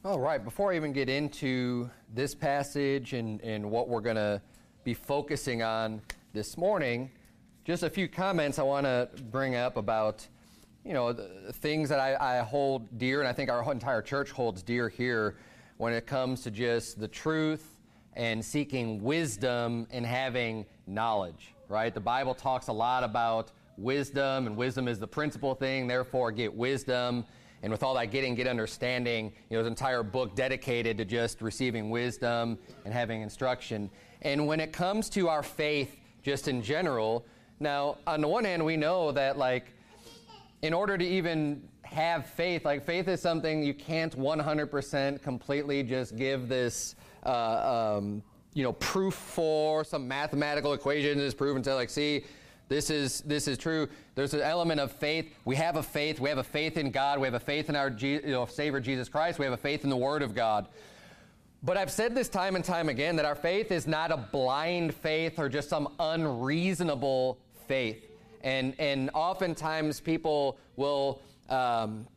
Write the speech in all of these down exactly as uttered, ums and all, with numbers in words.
All right, before I even get into this passage and, and what we're going to be focusing on this morning, just a few comments I want to bring up about, you know, the things that I, I hold dear, and I think our entire church holds dear here when it comes to just the truth and seeking wisdom and having knowledge, right? The Bible talks a lot about wisdom, and wisdom is the principal thing, therefore get wisdom. And with all that getting, get understanding, you know, there's an entire book dedicated to just receiving wisdom and having instruction. And when it comes to our faith, just in general, now, on the one hand, we know that, like, in order to even have faith, like, faith is something you can't one hundred percent completely just give this, uh, um, you know, proof for, some mathematical equation is proven to, like, see, This is this is true. There's an element of faith. We have a faith. We have a faith in God. We have a faith in our Je- you know, Savior Jesus Christ. We have a faith in the Word of God. But I've said this time and time again that our faith is not a blind faith or just some unreasonable faith. And and oftentimes people will um,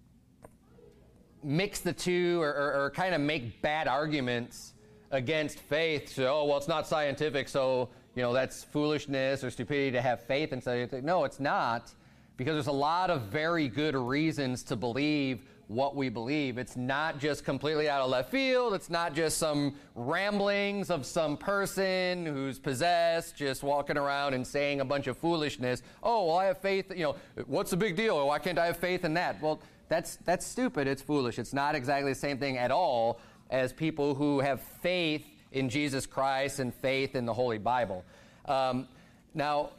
mix the two or, or, or kind of make bad arguments against faith. So, oh, well, it's not scientific, so, you know, that's foolishness or stupidity to have faith in something. No, it's not, because there's a lot of very good reasons to believe what we believe. It's not just completely out of left field. It's not just some ramblings of some person who's possessed, just walking around and saying a bunch of foolishness. Oh, well, I have faith. You know, what's the big deal? Why can't I have faith in that? Well, that's that's stupid. It's foolish. It's not exactly the same thing at all as people who have faith in Jesus Christ and faith in the Holy Bible. Um, now,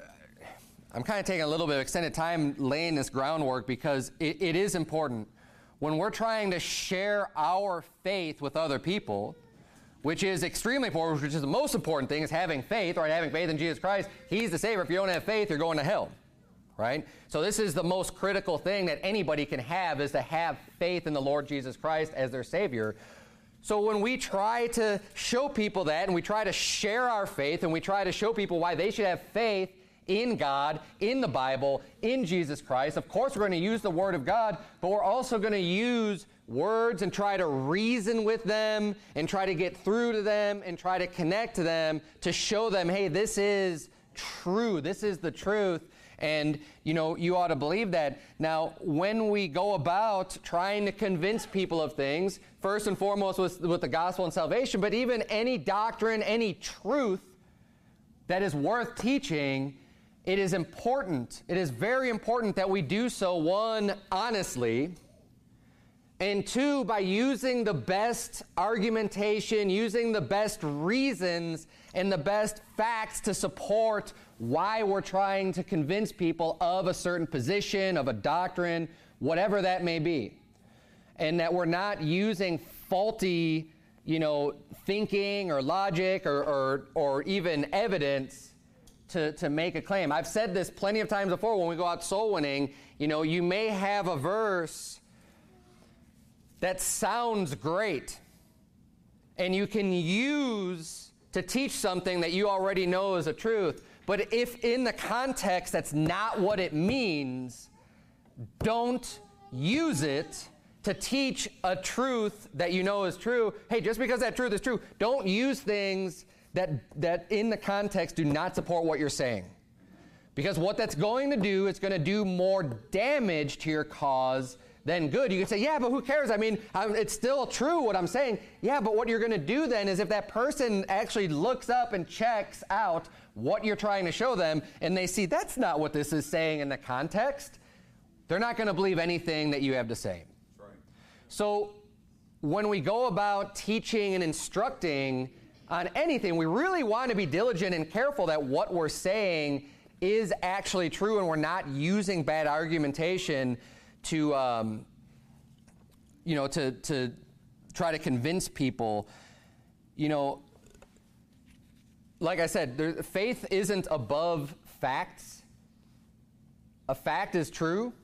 I'm kind of taking a little bit of extended time laying this groundwork because it, it is important. When we're trying to share our faith with other people, which is extremely important, which is the most important thing, is having faith, right? Having faith in Jesus Christ. He's the Savior. If you don't have faith, you're going to hell, right? So this is the most critical thing that anybody can have, is to have faith in the Lord Jesus Christ as their Savior. So when we try to show people that, and we try to share our faith, and we try to show people why they should have faith in God, in the Bible, in Jesus Christ, of course we're going to use the Word of God, but we're also going to use words and try to reason with them and try to get through to them and try to connect to them to show them, hey, this is true. This is the truth. And, you know, you ought to believe that. Now, when we go about trying to convince people of things, first and foremost with, with the gospel and salvation, but even any doctrine, any truth that is worth teaching, it is important. It is very important that we do so, one, honestly, and two, by using the best argumentation, using the best reasons and the best facts to support why we're trying to convince people of a certain position, of a doctrine, whatever that may be. And that we're not using faulty, you know, thinking or logic or, or, or even evidence to, to make a claim. I've said this plenty of times before when we go out soul winning. You know, you may have a verse that sounds great, and you can use to teach something that you already know is a truth. But if in the context that's not what it means, don't use it to teach a truth that you know is true. Hey, just because that truth is true, don't use things that, that in the context do not support what you're saying. Because what that's going to do, it's going to do more damage to your cause than good. You can say, yeah, but who cares? I mean, I'm, it's still true what I'm saying. Yeah, but what you're going to do then is if that person actually looks up and checks out what you're trying to show them, and they see that's not what this is saying in the context, they're not going to believe anything that you have to say. That's right. So when we go about teaching and instructing on anything, we really want to be diligent and careful that what we're saying is actually true, and we're not using bad argumentation to, um, you know, to to try to convince people. You know, like I said, there, faith isn't above facts. A fact is true,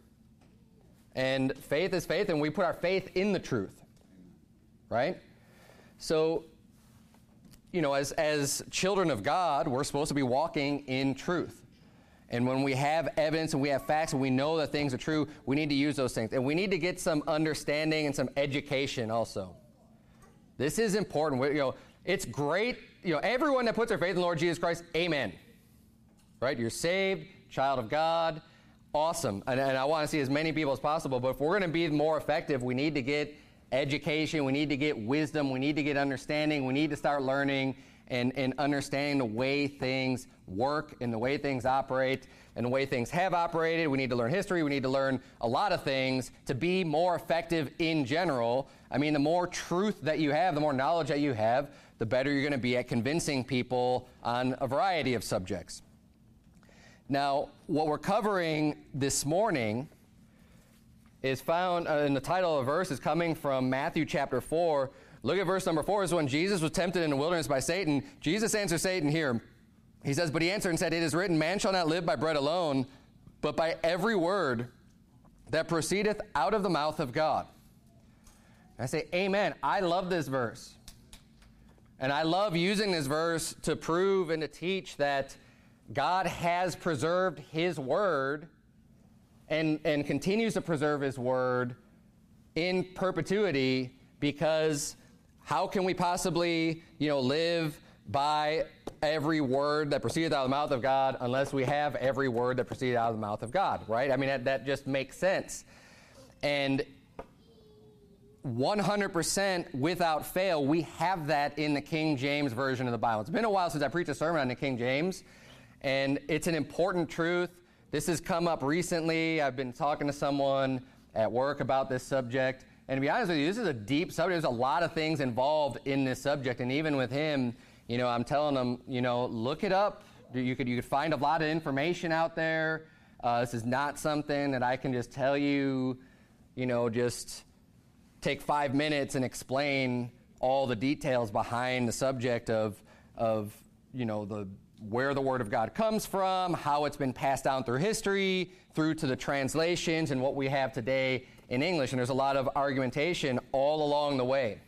and faith is faith, and we put our faith in the truth, right? So, you know, as as children of God, we're supposed to be walking in truth. And when we have evidence and we have facts and we know that things are true, we need to use those things. And we need to get some understanding and some education also. This is important. You know, it's great. You know, everyone that puts their faith in the Lord Jesus Christ, amen. Right? You're saved, child of God, awesome. And, and I want to see as many people as possible. But if we're going to be more effective, we need to get education. We need to get wisdom. We need to get understanding. We need to start learning and, and understanding the way things work and the way things operate and the way things have operated. We need to learn history. We need to learn a lot of things to be more effective in general. I mean, the more truth that you have, the more knowledge that you have, the better you're going to be at convincing people on a variety of subjects. Now, what we're covering this morning is found uh, in the title of the verse is coming from Matthew chapter four. Look at verse number four. This is when Jesus was tempted in the wilderness by Satan. Jesus answered Satan here. He says, but he answered and said, it is written, man shall not live by bread alone, but by every word that proceedeth out of the mouth of God. And I say, amen. I love this verse. And I love using this verse to prove and to teach that God has preserved his word and, and continues to preserve his word in perpetuity, because how can we possibly, you know, live by every word that proceedeth out of the mouth of God unless we have every word that proceeded out of the mouth of God, right? I mean, that, that just makes sense. And one hundred percent without fail, we have that in the King James Version of the Bible. It's been a while since I preached a sermon on the King James, and it's an important truth. This has come up recently. I've been talking to someone at work about this subject, and to be honest with you, this is a deep subject. There's a lot of things involved in this subject, and even with him, you know, I'm telling him, you know, look it up. You could you could find a lot of information out there. Uh, this is not something that I can just tell you, you know, just take five minutes and explain all the details behind the subject of, of you know, the where the Word of God comes from, how it's been passed down through history, through to the translations and what we have today in English. And there's a lot of argumentation all along the way.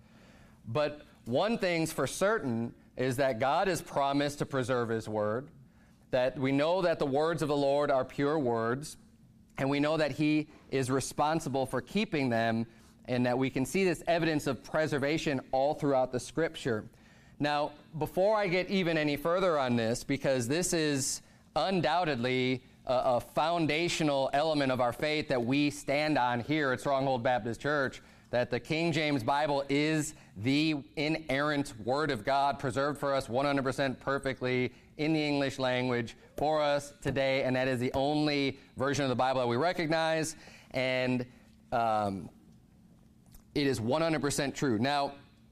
But one thing's for certain is that God has promised to preserve his word, that we know that the words of the Lord are pure words, and we know that he is responsible for keeping them, and that we can see this evidence of preservation all throughout the Scripture. Now, before I get even any further on this, because this is undoubtedly a, a foundational element of our faith that we stand on here at Stronghold Baptist Church, that the King James Bible is the inerrant Word of God, preserved for us one hundred percent perfectly in the English language for us today, and that is the only version of the Bible that we recognize, and um, it is one hundred percent true. Now,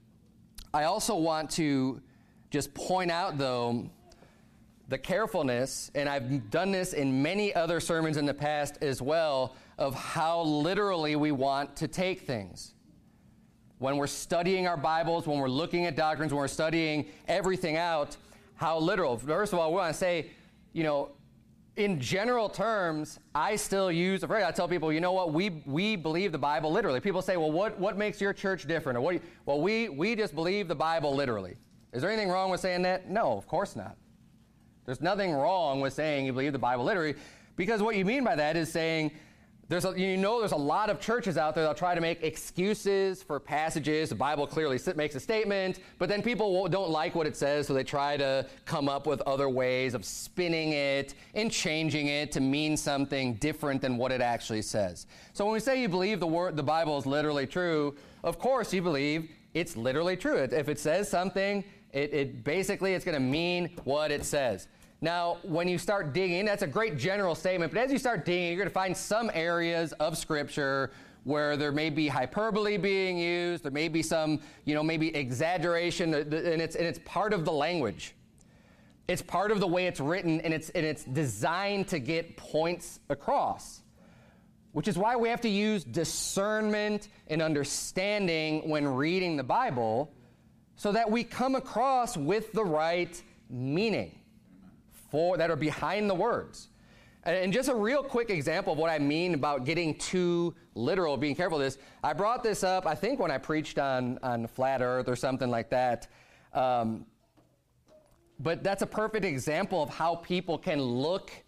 I also want to just point out, though, the carefulness, and I've done this in many other sermons in the past as well, of how literally we want to take things. When we're studying our Bibles, when we're looking at doctrines, when we're studying everything out, how literal. First of all, we want to say, you know, in general terms, I still use the phrase. I tell people, you know what, we we believe the Bible literally. People say, well, what, what makes your church different? Or what? Do you, well, we, we just believe the Bible literally. Is there anything wrong with saying that? No, of course not. There's nothing wrong with saying you believe the Bible literally, because what you mean by that is saying, there's a, you know there's a lot of churches out there that'll try to make excuses for passages. The Bible clearly makes a statement, but then people don't like what it says, so they try to come up with other ways of spinning it and changing it to mean something different than what it actually says. So when we say you believe the word, the Bible is literally true, of course you believe it's literally true. If it says something, it, it basically it's going to mean what it says. Now, when you start digging, that's a great general statement, but as you start digging, you're going to find some areas of Scripture where there may be hyperbole being used, there may be some, you know, maybe exaggeration, and it's, and it's part of the language. It's part of the way it's written, and it's, and it's designed to get points across, which is why we have to use discernment and understanding when reading the Bible so that we come across with the right meaning for, that are behind the words. And just a real quick example of what I mean about getting too literal, being careful of this. I brought this up, I think, when I preached on, on Flat Earth or something like that. Um, but that's a perfect example of how people can look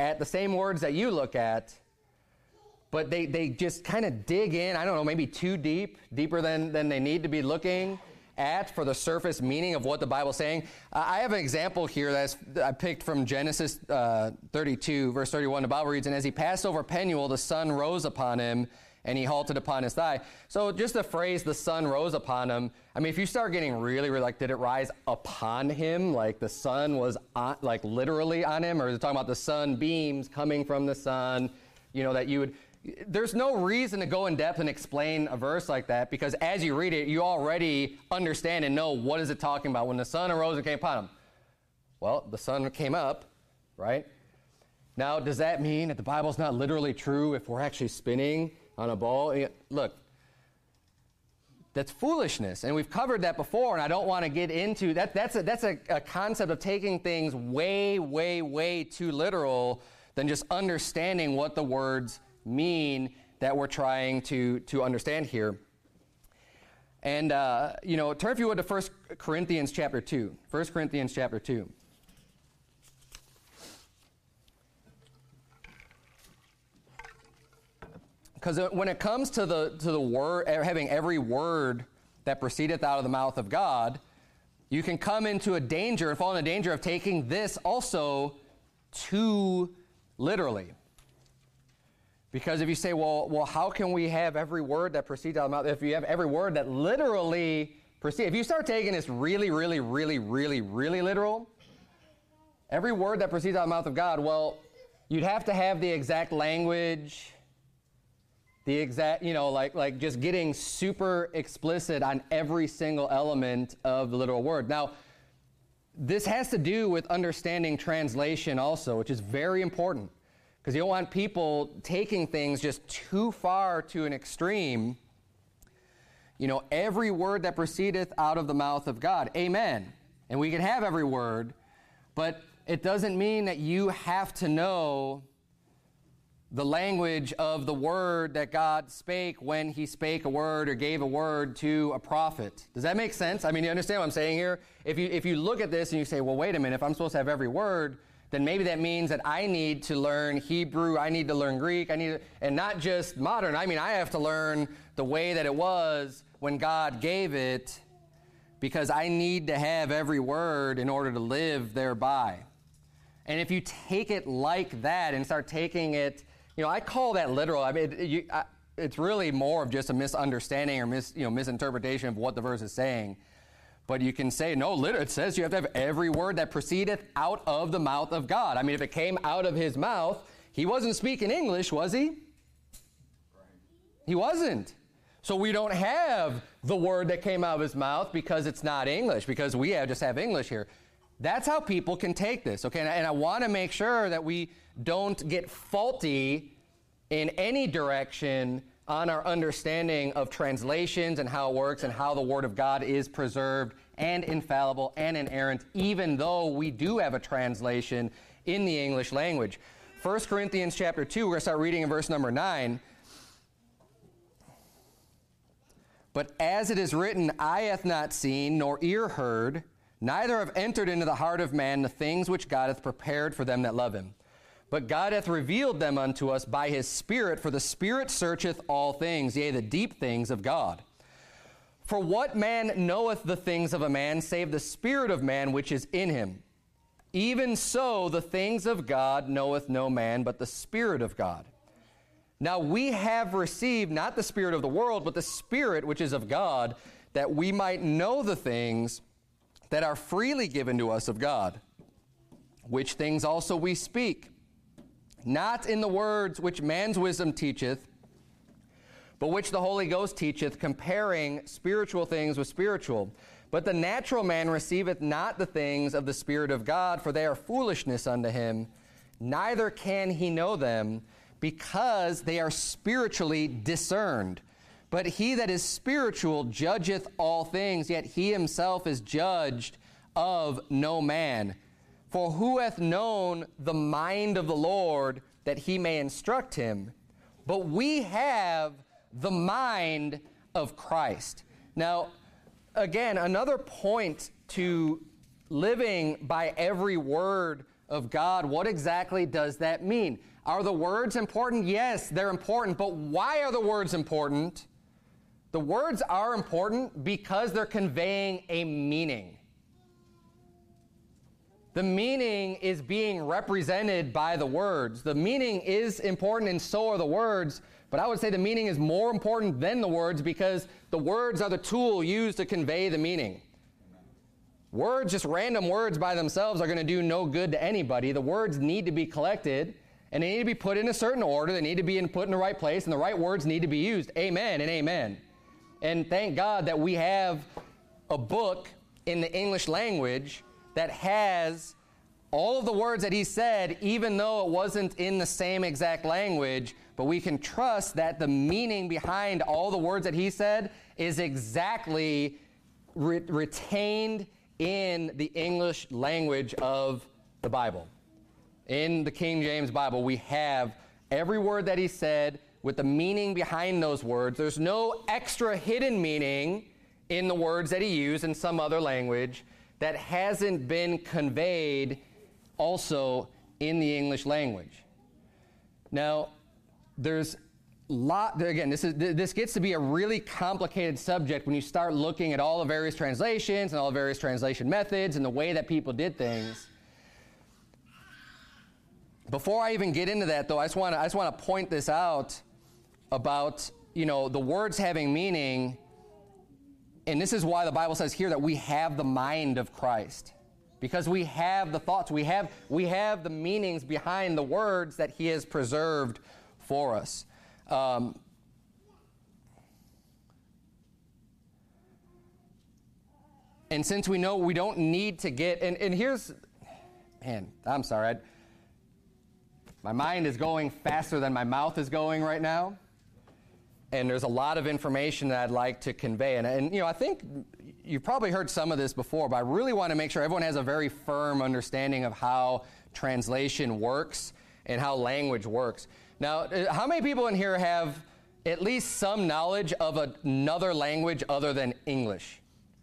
at the same words that you look at, but they, they just kind of dig in, I don't know, maybe too deep, deeper than, than they need to be looking at for the surface meaning of what the Bible's saying. Uh, I have an example here that's I picked from Genesis uh, thirty-two, verse thirty-one. The Bible reads, "And as he passed over Penuel, the sun rose upon him, and he halted upon his thigh." So just the phrase, the sun rose upon him, I mean, if you start getting really, really, like, did it rise upon him? Like the sun was, on, like, literally on him? Or is it talking about the sunbeams coming from the sun? You know, that you would... There's no reason to go in depth and explain a verse like that, because as you read it, you already understand and know what is it talking about. When the sun arose and came upon him, well, the sun came up, right? Now, does that mean that the Bible's not literally true if we're actually spinning on a ball? Look, that's foolishness, and we've covered that before, and I don't want to get into that. That's a, that's a, a concept of taking things way, way, way too literal than just understanding what the words mean that we're trying to, to understand here. And, uh, you know, turn if you would to First Corinthians chapter two. First Corinthians chapter two. Because when it comes to the to the word, having every word that proceedeth out of the mouth of God, you can come into a danger and fall in a danger of taking this also too literally. Because if you say, well, well, how can we have every word that proceeds out of the mouth? If you have every word that literally proceeds, if you start taking this really, really, really, really, really literal, every word that proceeds out of the mouth of God, well, you'd have to have the exact language, the exact, you know, like, like just getting super explicit on every single element of the literal word. Now, this has to do with understanding translation also, which is very important. Because you don't want people taking things just too far to an extreme. You know, every word that proceedeth out of the mouth of God. Amen. And we can have every word, but it doesn't mean that you have to know the language of the word that God spake when he spake a word or gave a word to a prophet. Does that make sense? I mean, you understand what I'm saying here? If you, if you look at this and you say, well, wait a minute, if I'm supposed to have every word, then maybe that means that I need to learn Hebrew, I need to learn Greek, I need to, and not just modern. I mean, I have to learn the way that it was when God gave it, because I need to have every word in order to live thereby. And if you take it like that and start taking it, you know, I call that literal. I mean, it, you, I, it's really more of just a misunderstanding or mis, you know, misinterpretation of what the verse is saying. But you can say, no, literally, it says you have to have every word that proceedeth out of the mouth of God. I mean, if it came out of his mouth, he wasn't speaking English, was he? Right. He wasn't. So we don't have the word that came out of his mouth because it's not English, because we have, just have English here. That's how people can take this, okay? And I, and I want to make sure that we don't get faulty in any direction on our understanding of translations and how it works and how the Word of God is preserved and infallible and inerrant, even though we do have a translation in the English language. First Corinthians chapter two, we're going to start reading in verse number nine. But as it is written, eye hath not seen, nor ear heard, neither have entered into the heart of man the things which God hath prepared for them that love him. But God hath revealed them unto us by his Spirit, for the Spirit searcheth all things, yea, the deep things of God. For what man knoweth the things of a man, save the spirit of man which is in him? Even so the things of God knoweth no man, but the Spirit of God. Now we have received not the spirit of the world, but the Spirit which is of God, that we might know the things that are freely given to us of God, which things also we speak, not in the words which man's wisdom teacheth, but which the Holy Ghost teacheth, comparing spiritual things with spiritual. But the natural man receiveth not the things of the Spirit of God, for they are foolishness unto him, neither can he know them, because they are spiritually discerned. But he that is spiritual judgeth all things, yet he himself is judged of no man. For who hath known the mind of the Lord, that he may instruct him? But we have the mind of Christ. Now, again, another point to living by every word of God, what exactly does that mean? Are the words important? Yes, they're important, but why are the words important? The words are important because they're conveying a meaning. The meaning is being represented by the words. The meaning is important and so are the words, but I would say the meaning is more important than the words because the words are the tool used to convey the meaning. Words, just random words by themselves, are going to do no good to anybody. The words need to be collected, and they need to be put in a certain order. They need to be in, put in the right place, and the right words need to be used. Amen and amen. And thank God that we have a book in the English language that has all of the words that he said, even though it wasn't in the same exact language, but we can trust that the meaning behind all the words that he said is exactly re- retained in the English language of the Bible. In the King James Bible, we have every word that he said with the meaning behind those words. There's no extra hidden meaning in the words that he used in some other language that hasn't been conveyed also in the English language. Now, there's lot, again, this is this gets to be a really complicated subject when you start looking at all the various translations and all the various translation methods and the way that people did things. Before I even get into that, though, I just want to I just want to point this out about, you know, the words having meaning, and this is why the Bible says here that we have the mind of Christ, because we have the thoughts, we have we have the meanings behind the words that he has preserved for us. Um, and since we know we don't need to get, and, and here's, man, I'm sorry, I, my mind is going faster than my mouth is going right now, and there's a lot of information that I'd like to convey, and, and you know, I think you've probably heard some of this before, but I really want to make sure everyone has a very firm understanding of how translation works and how language works. Now, how many people in here have at least some knowledge of another language other than English?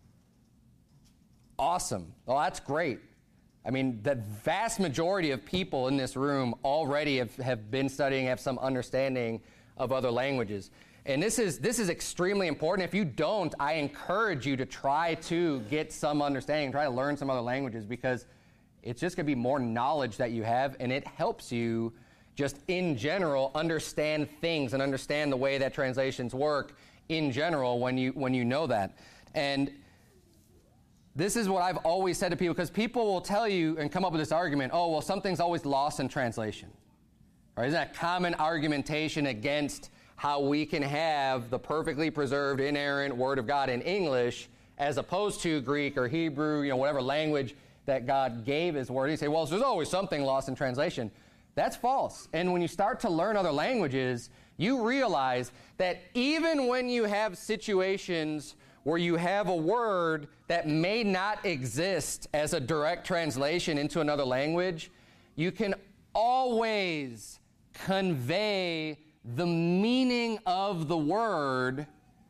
Awesome. Well, that's great. I mean, the vast majority of people in this room already have, have been studying, have some understanding of other languages. And this is this is extremely important. If you don't, I encourage you to try to get some understanding, try to learn some other languages, because it's just going to be more knowledge that you have, and it helps you just in general understand things and understand the way that translations work in general when you when you know that. And this is what I've always said to people, because people will tell you and come up with this argument, oh, well, something's always lost in translation. Right? Isn't that common argumentation against how we can have the perfectly preserved, inerrant Word of God in English as opposed to Greek or Hebrew, you know, whatever language that God gave his Word? You say, well, there's always something lost in translation. That's false. And when you start to learn other languages, you realize that even when you have situations where you have a word that may not exist as a direct translation into another language, you can always convey the meaning of the word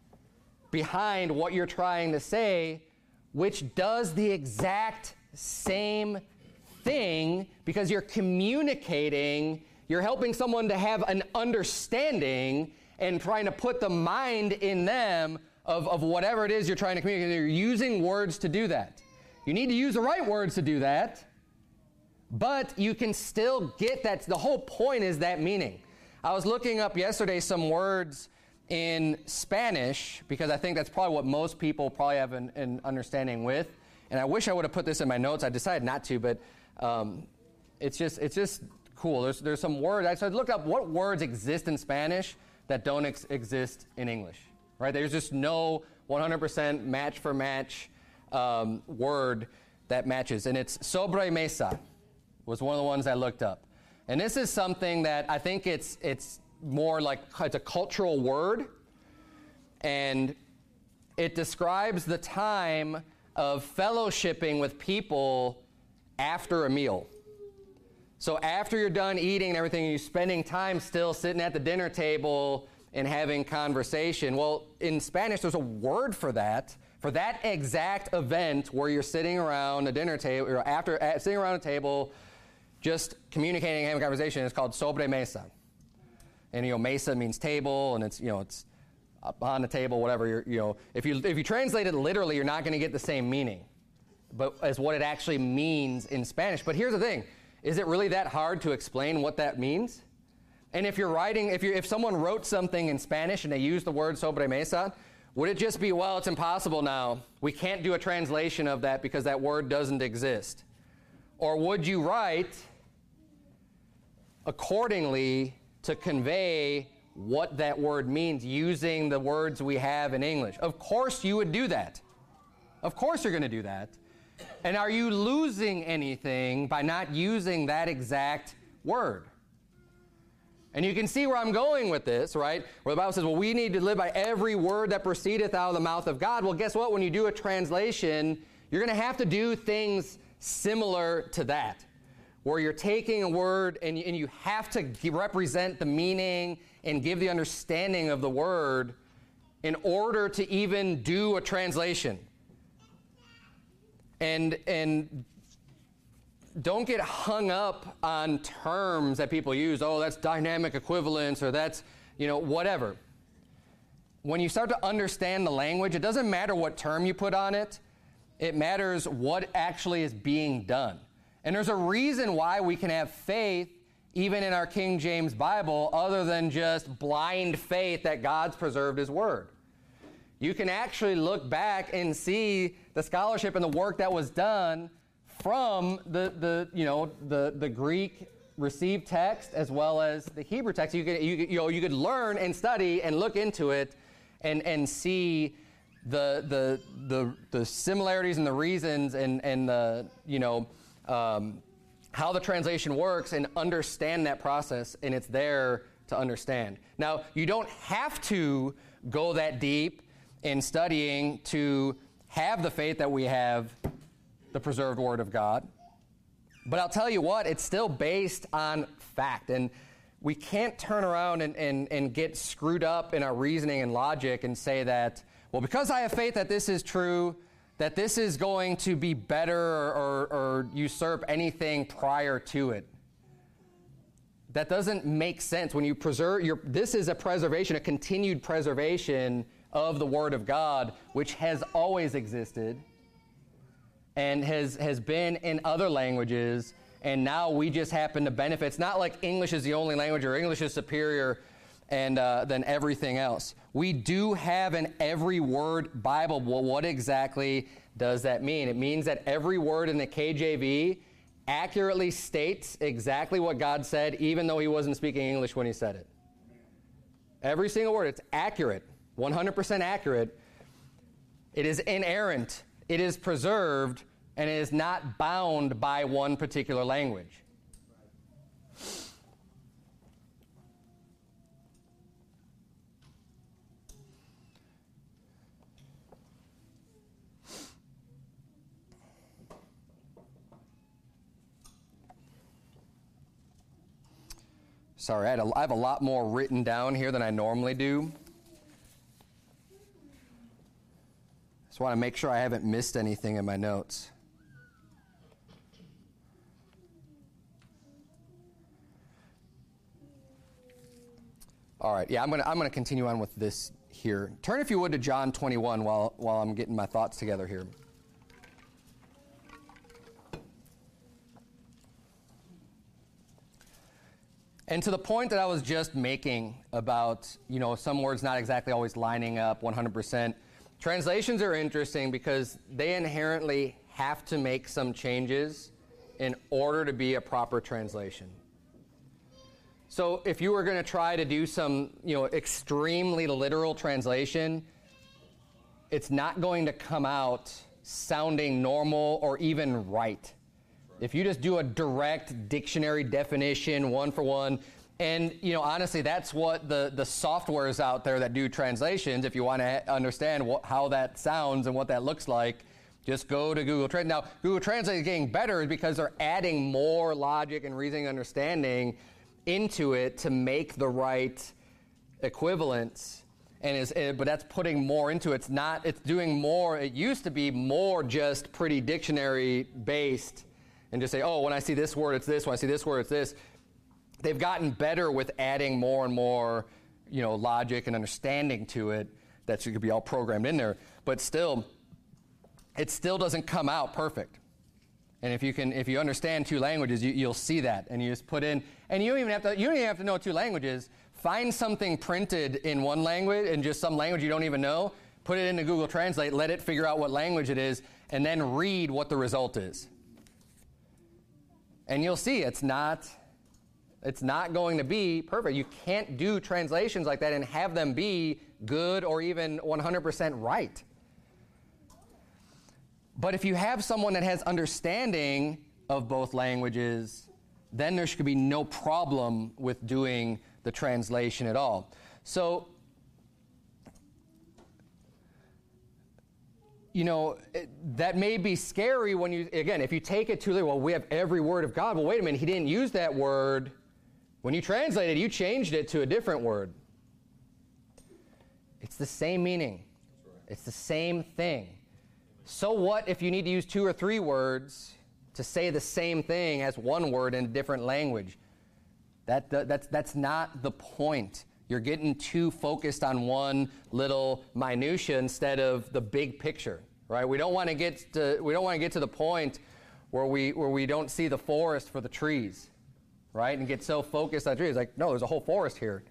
behind what you're trying to say, which does the exact same thing, because you're communicating, you're helping someone to have an understanding and trying to put the mind in them of, of whatever it is you're trying to communicate. You're using words to do that. You need to use the right words to do that, but you can still get that. The whole point is that meaning. I was looking up yesterday some words in Spanish, because I think that's probably what most people probably have an, an understanding with. And I wish I would have put this in my notes. I decided not to, but um, it's just it's just cool. There's there's some words. I started looking up what words exist in Spanish that don't ex- exist in English. Right? There's just no one hundred percent match for match um, word that matches, and it's sobremesa was one of the ones I looked up. And this is something that I think it's it's more like it's a cultural word, and it describes the time of fellowshipping with people after a meal. So after you're done eating and everything, you're spending time still sitting at the dinner table and having conversation. Well, in Spanish, there's a word for that, for that exact event where you're sitting around a dinner table, or after uh, sitting around a table, just communicating, having a conversation, is called sobre mesa. And, you know, mesa means table, and it's, you know, it's up on the table, whatever. You're, you know, if you if you translate it literally, you're not going to get the same meaning, but as what it actually means in Spanish. But here's the thing: is it really that hard to explain what that means? And if you're writing, if you if someone wrote something in Spanish and they use the word sobre mesa, would it just be, well, it's impossible now, we can't do a translation of that because that word doesn't exist? Or would you write accordingly to convey what that word means using the words we have in English? Of course you would do that. Of course you're going to do that. And are you losing anything by not using that exact word? And you can see where I'm going with this, right? Where the Bible says, well, we need to live by every word that proceedeth out of the mouth of God. Well, guess what? When you do a translation, you're going to have to do things similar to that, where you're taking a word and, and you have to g- represent the meaning and give the understanding of the word in order to even do a translation. And and don't get hung up on terms that people use. Oh, that's dynamic equivalence, or that's, you know, whatever. When you start to understand the language, it doesn't matter what term you put on it. It matters what actually is being done. And there's a reason why we can have faith even in our King James Bible, other than just blind faith that God's preserved His Word. You can actually look back and see the scholarship and the work that was done from the, the you know the, the Greek received text as well as the Hebrew text. You could you, you know you could learn and study and look into it and and see the the the the similarities and the reasons and and the you know um, how the translation works and understand that process, and it's there to understand. Now, you don't have to go that deep in studying to have the faith that we have the preserved Word of God. But I'll tell you what, it's still based on fact. And we can't turn around and, and, and get screwed up in our reasoning and logic and say that, well, because I have faith that this is true, that this is going to be better or, or, or usurp anything prior to it. That doesn't make sense. When you preserve, your, this is a preservation, a continued preservation of the Word of God, which has always existed and has, has been in other languages, and now we just happen to benefit. It's not like English is the only language or English is superior and uh, than everything else. We do have an every word Bible. Well, what exactly does that mean? It means that every word in the K J V accurately states exactly what God said, even though He wasn't speaking English when He said it. Every single word, it's accurate, one hundred percent accurate. It is inerrant, it is preserved, and it is not bound by one particular language. Sorry, I, had a, I have a lot more written down here than I normally do. Just want to make sure I haven't missed anything in my notes. All right, yeah, I'm gonna I'm gonna continue on with this here. Turn, if you would, to John twenty-one while while I'm getting my thoughts together here. And to the point that I was just making about, you know, some words not exactly always lining up one hundred percent, translations are interesting because they inherently have to make some changes in order to be a proper translation. So if you were going to try to do some, you know, extremely literal translation, it's not going to come out sounding normal or even right. If you just do a direct dictionary definition, one for one, and, you know, honestly, that's what the, the softwares out there that do translations, if you want to understand what, how that sounds and what that looks like, just go to Google Translate. Now, Google Translate is getting better because they're adding more logic and reasoning and understanding into it to make the right equivalence. And is, but that's putting more into it. It's not, it's doing more. It used to be more just pretty dictionary based. and just say, oh, when I see this word, it's this. When I see this word, it's this. They've gotten better with adding more and more, you know, logic and understanding to it. That should be all programmed in there. But still, it still doesn't come out perfect. And if you can, if you understand two languages, you, you'll see that. And you just put in, and you don't even have to, you don't even have to know two languages. Find something printed in one language, and just some language you don't even know. Put it into Google Translate, let it figure out what language it is, and then read what the result is. And you'll see it's not, it's not going to be perfect. You can't do translations like that and have them be good or even one hundred percent right. But if you have someone that has understanding of both languages, then there should be no problem with doing the translation at all. So, you know, it, that may be scary when you, again, if you take it too literally, well, we have every word of God. Well, wait a minute, he didn't use that word. When you translated, you changed it to a different word. It's the same meaning. It's the same thing. So what if you need to use two or three words to say the same thing as one word in a different language? That, that, that's, that's not the point. You're getting too focused on one little minutia instead of the big picture, right? We don't want to get to, we don't want to get to the point where we, where we don't see the forest for the trees, right? And get so focused on trees. Like, no, there's a whole forest here.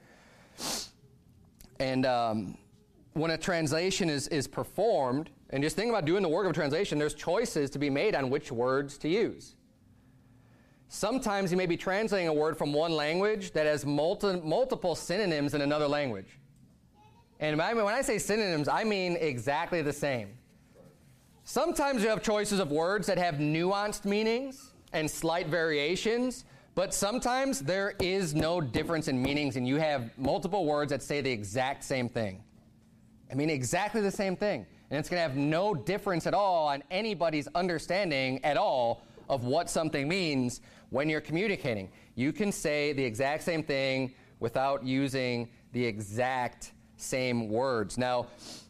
And um, when a translation is, is performed, and just think about doing the work of translation, there's choices to be made on which words to use. Sometimes you may be translating a word from one language that has multi, multiple synonyms in another language. And when I say synonyms, I mean exactly the same. Sometimes you have choices of words that have nuanced meanings and slight variations, but sometimes there is no difference in meanings and you have multiple words that say the exact same thing. I mean exactly the same thing. And it's going to have no difference at all on anybody's understanding at all of what something means when you're communicating. You can say the exact same thing without using the exact same words. Now,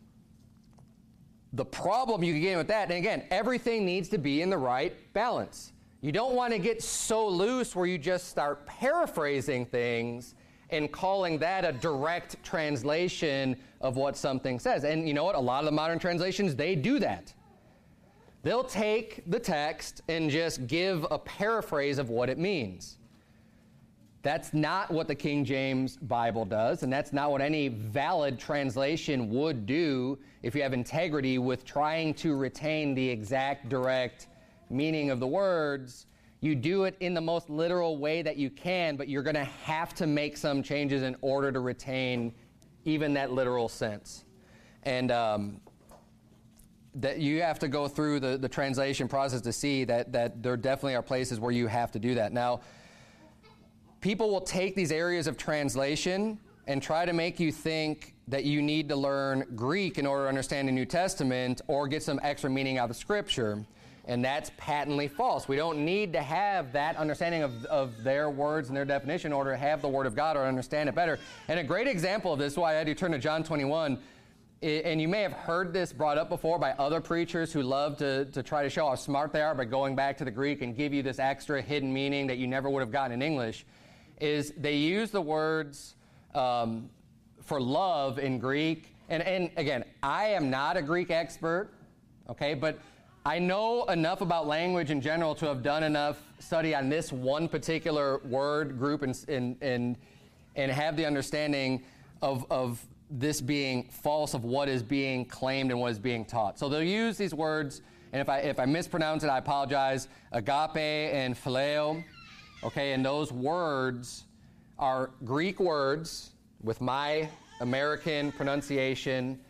the problem you can get with that, and again, everything needs to be in the right balance. You don't want to get so loose where you just start paraphrasing things and calling that a direct translation of what something says. And you know what? A lot of the modern translations, they do that. They'll take the text and just give a paraphrase of what it means. That's not what the King James Bible does, and that's not what any valid translation would do if you have integrity with trying to retain the exact direct meaning of the words. You do it in the most literal way that you can, but you're going to have to make some changes in order to retain even that literal sense. And um, that you have to go through the, the translation process to see that, that there definitely are places where you have to do that. Now, people will take these areas of translation and try to make you think that you need to learn Greek in order to understand the New Testament or get some extra meaning out of Scripture. And that's patently false. We don't need to have that understanding of, of their words and their definition in order to have the Word of God or understand it better. And a great example of this, why I had you turn to John twenty-one, and you may have heard this brought up before by other preachers who love to, to try to show how smart they are by going back to the Greek and give you this extra hidden meaning that you never would have gotten in English, is they use the words um, for love in Greek. And, and again, I am not a Greek expert, okay, but I know enough about language in general to have done enough study on this one particular word group and and and, and have the understanding of, of this being false, of what is being claimed and what is being taught. So they'll use these words, and if I if I mispronounce it, I apologize, agape and phileo, okay, and those words are Greek words with my American pronunciation.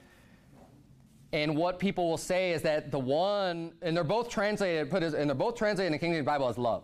And what people will say is that the one, and they're both translated, put as, and they're both translated in the King James Bible as love.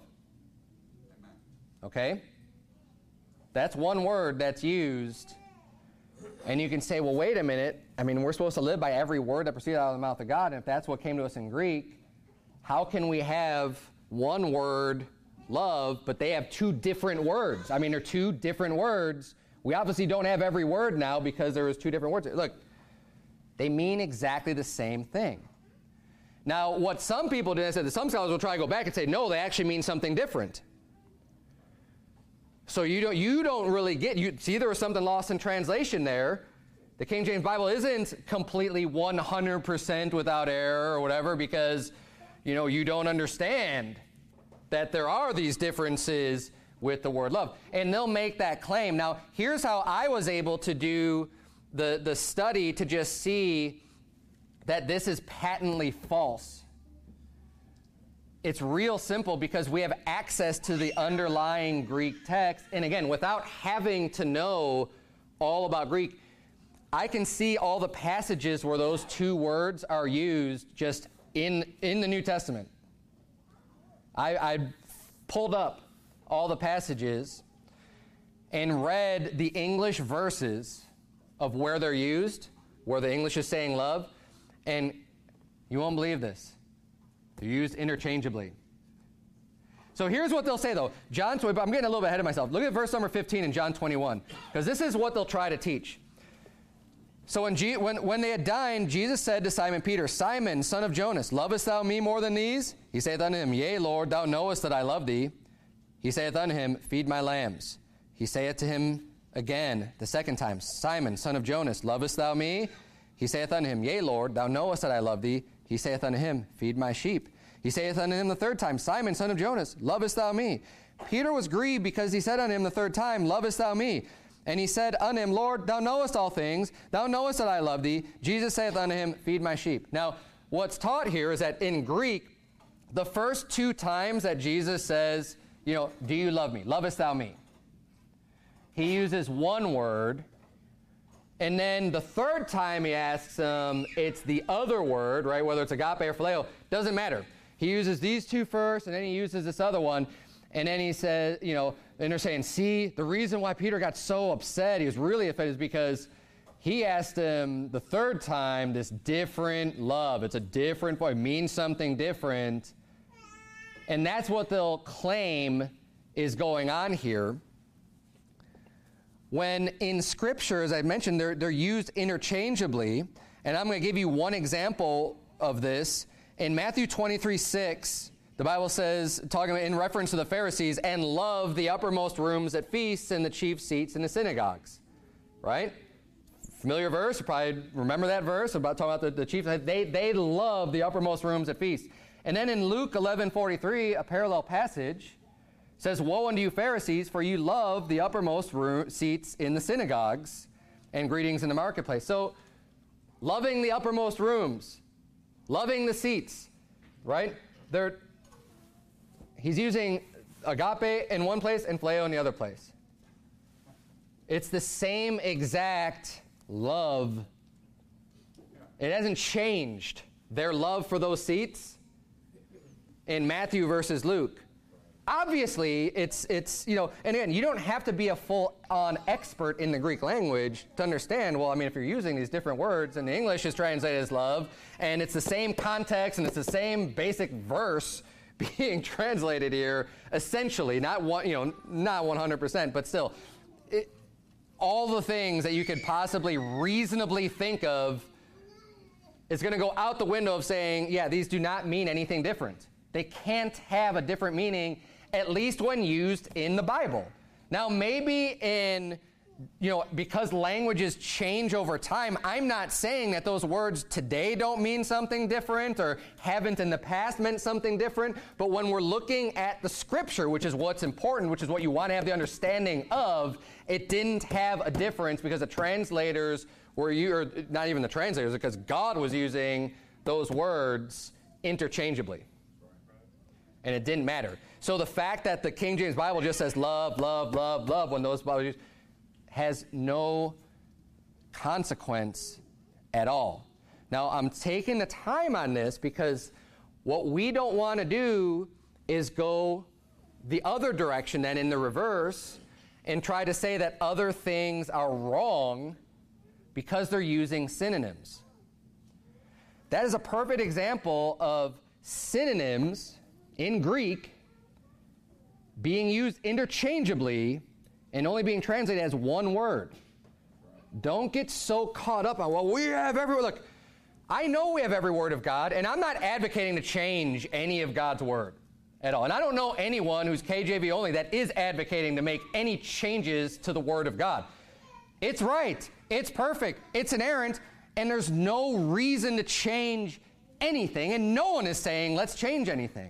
Okay? That's one word that's used. And you can say, well, wait a minute. I mean, we're supposed to live by every word that proceeds out of the mouth of God. And if that's what came to us in Greek, how can we have one word, love, but they have two different words? I mean, they're two different words. We obviously don't have every word now because there was two different words. Look, they mean exactly the same thing. Now, what some people do, I said that some scholars will try to go back and say, no, they actually mean something different. So you don't, you don't really get, you see there was something lost in translation there. The King James Bible isn't completely one hundred percent without error or whatever because, you know, you don't understand that there are these differences with the word love. And they'll make that claim. Now, here's how I was able to do the, the study to just see that this is patently false. It's real simple because we have access to the underlying Greek text. And again, without having to know all about Greek, I can see all the passages where those two words are used just in, in the New Testament. I, I pulled up all the passages and read the English verses of where they're used, where the English is saying love, and you won't believe this. They're used interchangeably. So here's what they'll say, though. John, I'm getting a little bit ahead of myself. Look at verse number fifteen in John twenty-one, because this is what they'll try to teach. So when, G- when, when they had dined, Jesus said to Simon Peter, Simon, son of Jonas, lovest thou me more than these? He saith unto him, Yea, Lord, thou knowest that I love thee. He saith unto him, Feed my lambs. He saith to him again the second time, Simon, son of Jonas, lovest thou me? He saith unto him, Yea, Lord, thou knowest that I love thee. He saith unto him, Feed my sheep. He saith unto him the third time, Simon, son of Jonas, lovest thou me? Peter was grieved because he said unto him the third time, Lovest thou me? And he said unto him, Lord, thou knowest all things. Thou knowest that I love thee. Jesus saith unto him, Feed my sheep. Now, what's taught here is that in Greek, the first two times that Jesus says, you know, do you love me? Lovest thou me? He uses one word. And then the third time he asks him, it's the other word, right? Whether it's agape or phileo, doesn't matter. He uses these two first, and then he uses this other one. And then he says, you know, and they're saying, see, the reason why Peter got so upset, he was really offended, is because he asked him the third time this different love. It's a different, it means something different. And that's what they'll claim is going on here. When in Scripture, as I mentioned, they're, they're used interchangeably. And I'm going to give you one example of this. In Matthew twenty-three six, the Bible says, talking about, in reference to the Pharisees, and love the uppermost rooms at feasts and the chief seats in the synagogues. Right? Familiar verse? You probably remember that verse about talking about the, the chief. They, they love the uppermost rooms at feasts. And then in Luke eleven forty-three, a parallel passage says, Woe unto you, Pharisees, for you love the uppermost room, seats in the synagogues and greetings in the marketplace. So, loving the uppermost rooms, loving the seats, right? They're, he's using agape in one place and phileo in the other place. It's the same exact love. It hasn't changed their love for those seats in Matthew versus Luke. Obviously, it's, it's, you know, and again, you don't have to be a full-on expert in the Greek language to understand, well, I mean, if you're using these different words, and the English is translated as love, and it's the same context, and it's the same basic verse being translated here, essentially, not one, you know, not one hundred percent, but still, it, all the things that you could possibly reasonably think of is going to go out the window of saying, yeah, these do not mean anything different. They can't have a different meaning, at least when used in the Bible. Now, maybe in, you know, because languages change over time, I'm not saying that those words today don't mean something different or haven't in the past meant something different. But when we're looking at the Scripture, which is what's important, which is what you want to have the understanding of, it didn't have a difference because the translators were, or not even the translators, because God was using those words interchangeably. And it didn't matter. So the fact that the King James Bible just says love, love, love, love, when those Bibles use, has no consequence at all. Now, I'm taking the time on this because what we don't want to do is go the other direction, then in the reverse, and try to say that other things are wrong because they're using synonyms. That is a perfect example of synonyms in Greek being used interchangeably and only being translated as one word. Don't get so caught up on, well, we have everywhere. Look, I know we have every word of God, and I'm not advocating to change any of God's word at all. And I don't know anyone who's K J V only that is advocating to make any changes to the word of God. It's right. It's perfect. It's inerrant. And there's no reason to change anything. And no one is saying, let's change anything.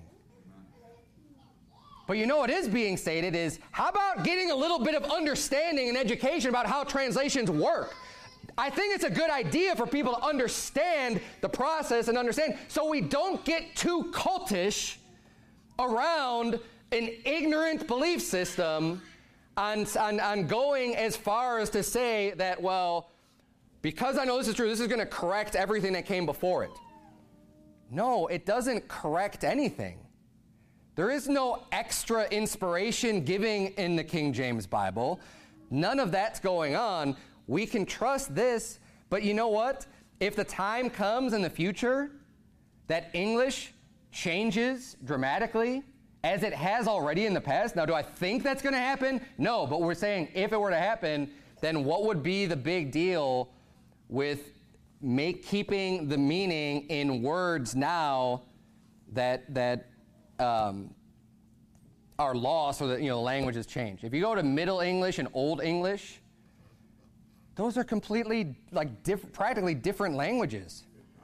But you know what is being stated is, how about getting a little bit of understanding and education about how translations work? I think it's a good idea for people to understand the process and understand so we don't get too cultish around an ignorant belief system on, on, on going as far as to say that, well, because I know this is true, this is going to correct everything that came before it. No, it doesn't correct anything. There is no extra inspiration giving in the King James Bible. None of that's going on. We can trust this, but you know what? If the time comes in the future that English changes dramatically, as it has already in the past, now do I think that's going to happen? No, but we're saying if it were to happen, then what would be the big deal with make keeping the meaning in words now that that um, are lost or that, you know, language has changed? If you go to Middle English and Old English, those are completely, like, diff- practically different languages.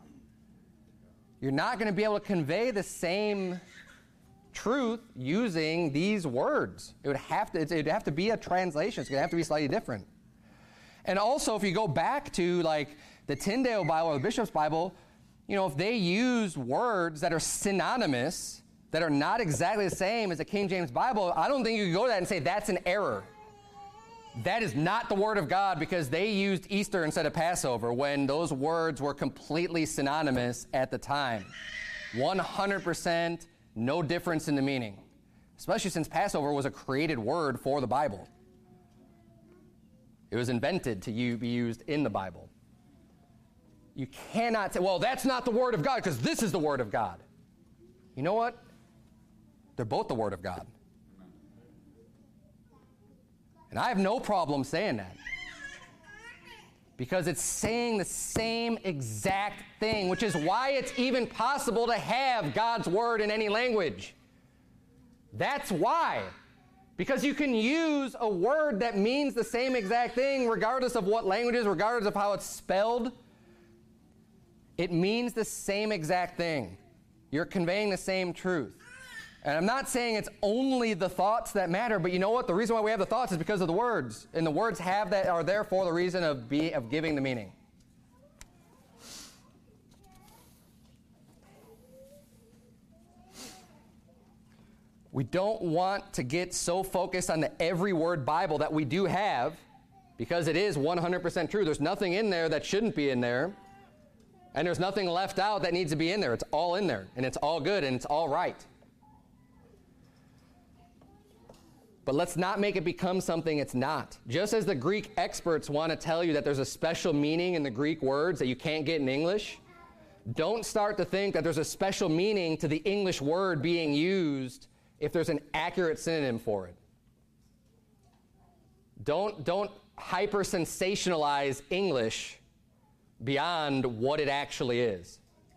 You're not going to be able to convey the same truth using these words. It would have to, it would have to be a translation. It's going to have to be slightly different. And also, if you go back to, like, the Tyndale Bible or the Bishop's Bible, you know, if they use words that are synonymous, that are not exactly the same as the King James Bible, I don't think you can go to that and say that's an error. That is not the Word of God because they used Easter instead of Passover when those words were completely synonymous at the time. one hundred percent no difference in the meaning, especially since Passover was a created word for the Bible. It was invented to be used in the Bible. You cannot say, well, that's not the Word of God because this is the Word of God. You know what? They're both the Word of God. And I have no problem saying that. Because it's saying the same exact thing, which is why it's even possible to have God's Word in any language. That's why. Because you can use a word that means the same exact thing regardless of what language it is, regardless of how it's spelled. It means the same exact thing. You're conveying the same truth. And I'm not saying it's only the thoughts that matter, but you know what? The reason why we have the thoughts is because of the words. And the words have that are there for the reason of be of giving the meaning. We don't want to get so focused on the every word Bible that we do have, because it is one hundred percent true. There's nothing in there that shouldn't be in there. And there's nothing left out that needs to be in there. It's all in there. And it's all good and it's all right. But let's not make it become something it's not. Just as the Greek experts want to tell you that there's a special meaning in the Greek words that you can't get in English, don't start to think that there's a special meaning to the English word being used if there's an accurate synonym for it. Don't, don't hyper-sensationalize English beyond what it actually is.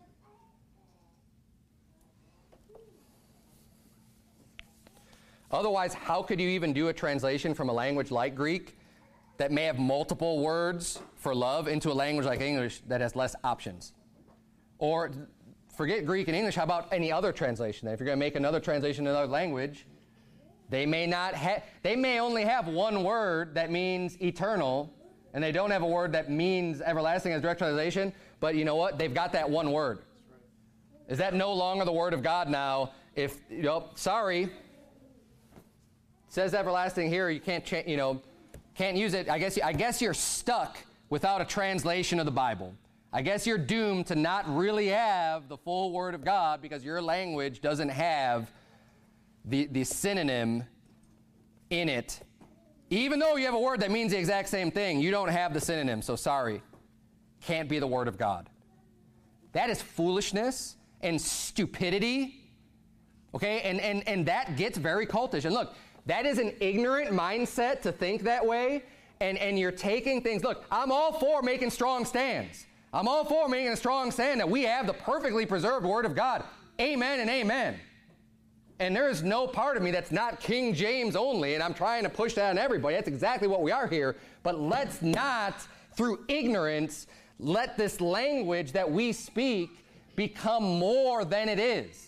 Otherwise, how could you even do a translation from a language like Greek that may have multiple words for love into a language like English that has less options? Or forget Greek and English, how about any other translation? If you're going to make another translation in another language, they may not ha- they may only have one word that means eternal, and they don't have a word that means everlasting as direct translation, but you know what? They've got that one word. Is that no longer the Word of God now? If, you know, sorry, says everlasting here, you can't, cha- you know, can't use it. I guess, I guess you're stuck without a translation of the Bible. I guess you're doomed to not really have the full Word of God because your language doesn't have the, the synonym in it. Even though you have a word that means the exact same thing, you don't have the synonym, so sorry. Can't be the Word of God. That is foolishness and stupidity. Okay, and, and, and that gets very cultish. And look, that is an ignorant mindset to think that way, and, and you're taking things. Look, I'm all for making strong stands. I'm all for making a strong stand that we have the perfectly preserved Word of God. Amen and amen. And there is no part of me that's not King James only, and I'm trying to push that on everybody. That's exactly what we are here. But let's not, through ignorance, let this language that we speak become more than it is.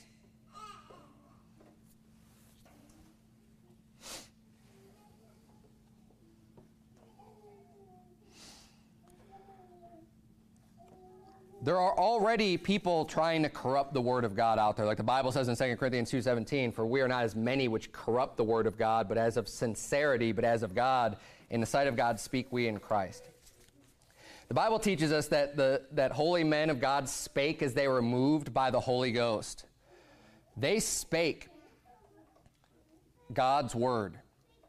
There are already people trying to corrupt the Word of God out there. Like the Bible says in Second Corinthians two seventeen, for we are not as many which corrupt the Word of God, but as of sincerity, but as of God, in the sight of God speak we in Christ. The Bible teaches us that, the, that holy men of God spake as they were moved by the Holy Ghost. They spake God's Word.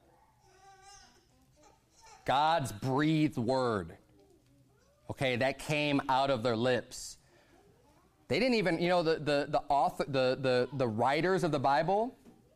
God's breathed Word. Okay, that came out of their lips. They didn't even, you know, the the the author, the the the writers of the Bible,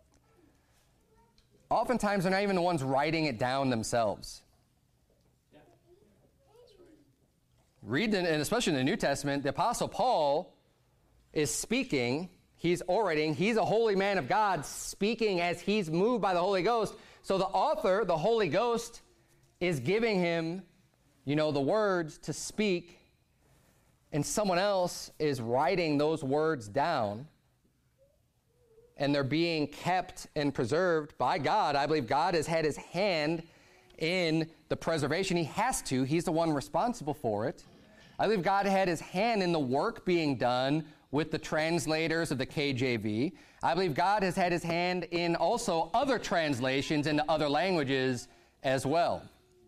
oftentimes they're not even the ones writing it down themselves. Yeah. That's right. Read, the, and especially in the New Testament, the Apostle Paul is speaking. He's orating. He's a holy man of God, speaking as he's moved by the Holy Ghost. So the author, the Holy Ghost, is giving him, you know, the words to speak, and someone else is writing those words down, and they're being kept and preserved by God. I believe God has had his hand in the preservation. He has to. He's the one responsible for it. I believe God had his hand in the work being done with the translators of the K J V. I believe God has had his hand in also other translations into other languages as well.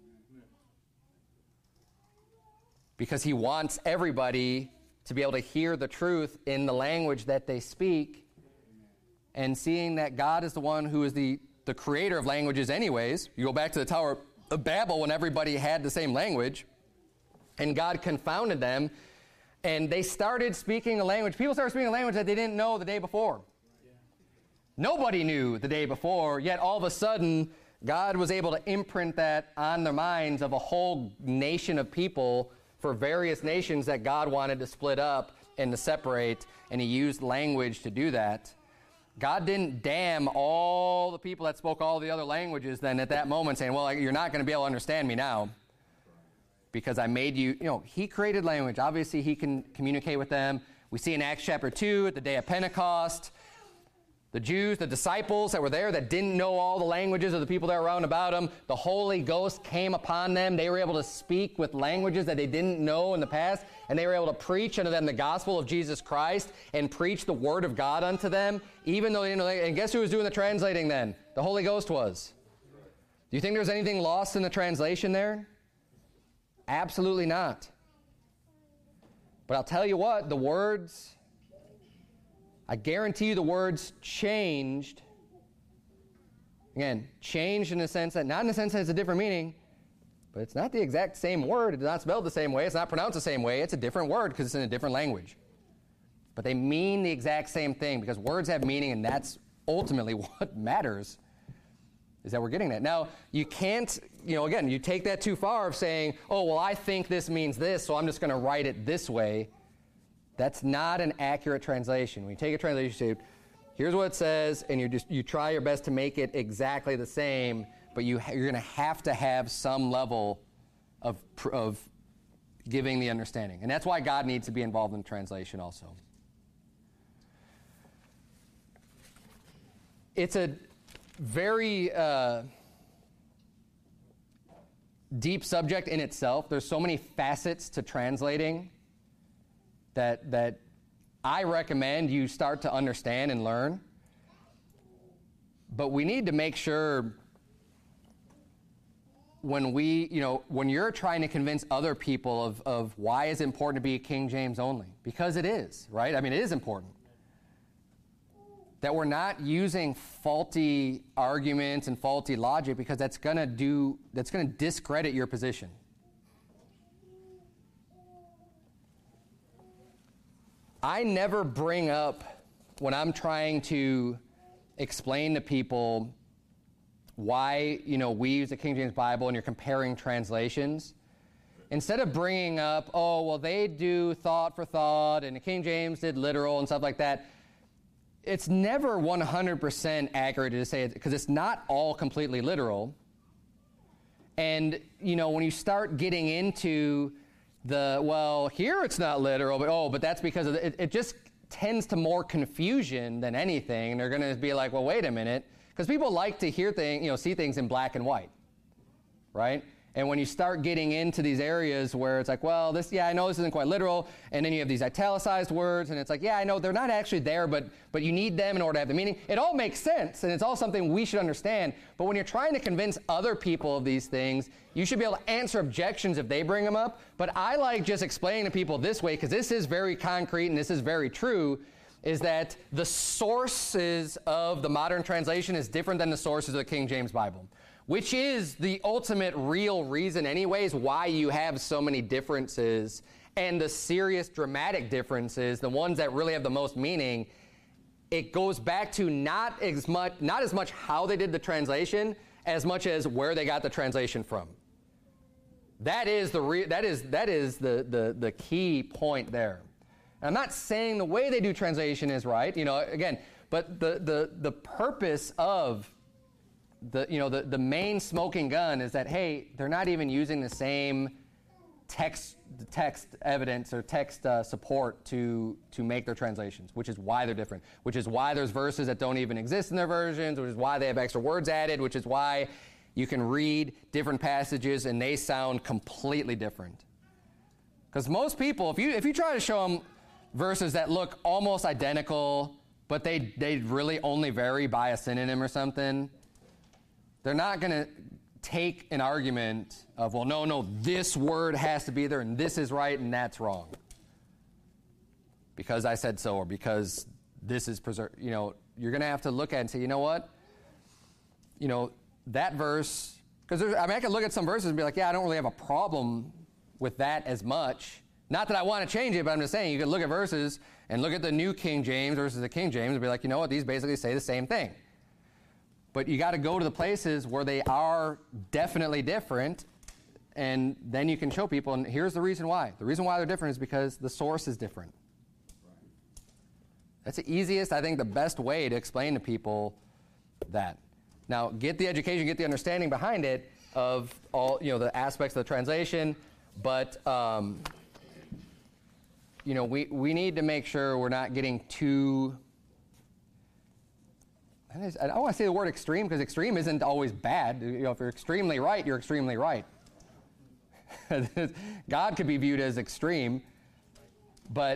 Because he wants everybody to be able to hear the truth in the language that they speak, and seeing that God is the one who is the, the creator of languages anyways. You go back to the Tower of Babel when everybody had the same language, and God confounded them, and they started speaking a language. People started speaking a language that they didn't know the day before. Yeah. Nobody knew the day before, yet all of a sudden, God was able to imprint that on the minds of a whole nation of people for various nations that God wanted to split up and to separate, and he used language to do that. God didn't damn all the people that spoke all the other languages then at that moment, saying, well, you're not going to be able to understand me now because I made you, you know, he created language. Obviously, he can communicate with them. We see in Acts chapter two, at the day of Pentecost, the Jews, the disciples that were there that didn't know all the languages of the people that were around about them, the Holy Ghost came upon them. They were able to speak with languages that they didn't know in the past, and they were able to preach unto them the gospel of Jesus Christ and preach the word of God unto them, even though they didn't know. And guess who was doing the translating then? The Holy Ghost was. Do you think there's anything lost in the translation there? Absolutely not. But I'll tell you what, the words, I guarantee you the words changed. Again, changed in the sense that, not in the sense that it's a different meaning, but it's not the exact same word. It's not spelled the same way. It's not pronounced the same way. It's a different word because it's in a different language. But they mean the exact same thing because words have meaning, and that's ultimately what matters, is that we're getting that. Now, you can't, you know, again, you take that too far of saying, oh, well, I think this means this, so I'm just going to write it this way. That's not an accurate translation. When you take a translation, you say, here's what it says, and you just you try your best to make it exactly the same, but you you're going to have to have some level of of giving the understanding, and that's why God needs to be involved in the translation also. It's a very uh, deep subject in itself. There's so many facets to translating that that I recommend you start to understand and learn. But we need to make sure when we, you know, when you're trying to convince other people of, of why it's important to be King James only, because it is, right? I mean, it is important. That we're not using faulty arguments and faulty logic, because that's going to do, that's going to discredit your position. I never bring up, when I'm trying to explain to people why, you know, we use the King James Bible and you're comparing translations, instead of bringing up, oh, well, they do thought for thought, and the King James did literal and stuff like that, it's never one hundred percent accurate to say it, because it's not all completely literal. And, you know, when you start getting into the, well, here it's not literal, but oh, but that's because of the, it, it just tends to more confusion than anything. And they're going to be like, well, wait a minute, because people like to hear things, you know, see things in black and white, right? And when you start getting into these areas where it's like, well, this, yeah, I know this isn't quite literal, and then you have these italicized words, and it's like, yeah, I know they're not actually there, but but you need them in order to have the meaning. It all makes sense, and it's all something we should understand. But when you're trying to convince other people of these things, you should be able to answer objections if they bring them up. But I like just explaining to people this way, because this is very concrete and this is very true, is that the sources of the modern translation is different than the sources of the King James Bible, which is the ultimate real reason anyways why you have so many differences, and the serious dramatic differences, the ones that really have the most meaning. It goes back to not as much not as much how they did the translation as much as where they got the translation from. That is the re- that is that is the, the the key point there. And I'm not saying the way they do translation is right, you know, again, but the the the purpose of The you know the, the main smoking gun is that, hey, they're not even using the same text text evidence or text uh, support to to make their translations, which is why they're different, which is why there's verses that don't even exist in their versions, which is why they have extra words added, which is why you can read different passages and they sound completely different. Because most people, if you if you try to show them verses that look almost identical, but they they really only vary by a synonym or something, they're not going to take an argument of, well, no, no, this word has to be there, and this is right, and that's wrong, because I said so, or because this is preserved. You know, you're going to have to look at it and say, you know what? You know, that verse, because I mean, I can look at some verses and be like, yeah, I don't really have a problem with that as much. Not that I want to change it, but I'm just saying you can look at verses and look at the New King James versus the King James and be like, you know what? These basically say the same thing. But you got to go to the places where they are definitely different, and then you can show people, and here's the reason why. The reason why they're different is because the source is different. That's the easiest, I think, the best way to explain to people that. Now, get the education, get the understanding behind it of all, you know, the aspects of the translation, but, um, you know, we, we need to make sure we're not getting too... I don't want to say the word extreme, because extreme isn't always bad. You know, if you're extremely right, you're extremely right. God could be viewed as extreme, but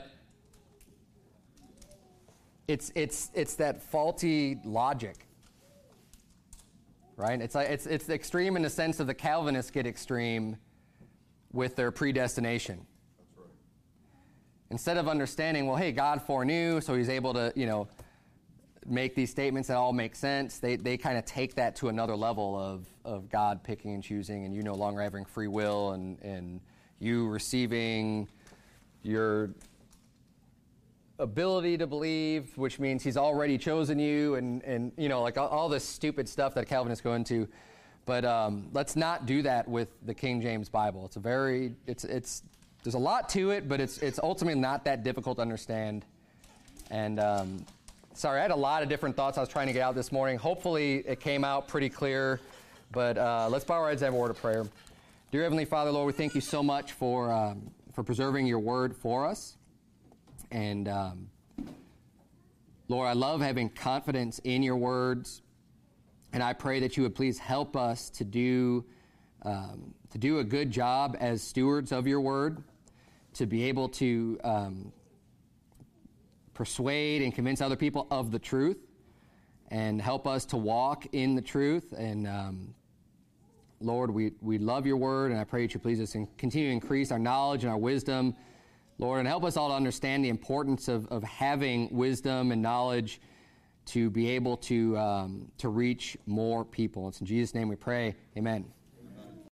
it's it's it's that faulty logic, right? It's like it's it's extreme in the sense of the Calvinists get extreme with their predestination. That's right. Instead of understanding, well, hey, God foreknew, so He's able to, you know, make these statements that all make sense, they they kind of take that to another level of, of God picking and choosing, and you no longer having free will, and, and you receiving your ability to believe, which means He's already chosen you, and, and you know, like all, all this stupid stuff that Calvinists go into. But um, let's not do that with the King James Bible. It's a very, it's it's there's a lot to it, but it's it's ultimately not that difficult to understand. And um, Sorry, I had a lot of different thoughts I was trying to get out this morning. Hopefully it came out pretty clear, but uh, let's bow our heads and have a word of prayer. Dear Heavenly Father, Lord, we thank You so much for um, for preserving Your word for us. And um, Lord, I love having confidence in Your words, and I pray that You would please help us to do um, to do a good job as stewards of Your word, to be able to um, persuade and convince other people of the truth, and help us to walk in the truth. And um, Lord, we, we love Your word, and I pray that You please us and continue to increase our knowledge and our wisdom, Lord, and help us all to understand the importance of, of having wisdom and knowledge to be able to um, to reach more people. It's in Jesus' name we pray. Amen.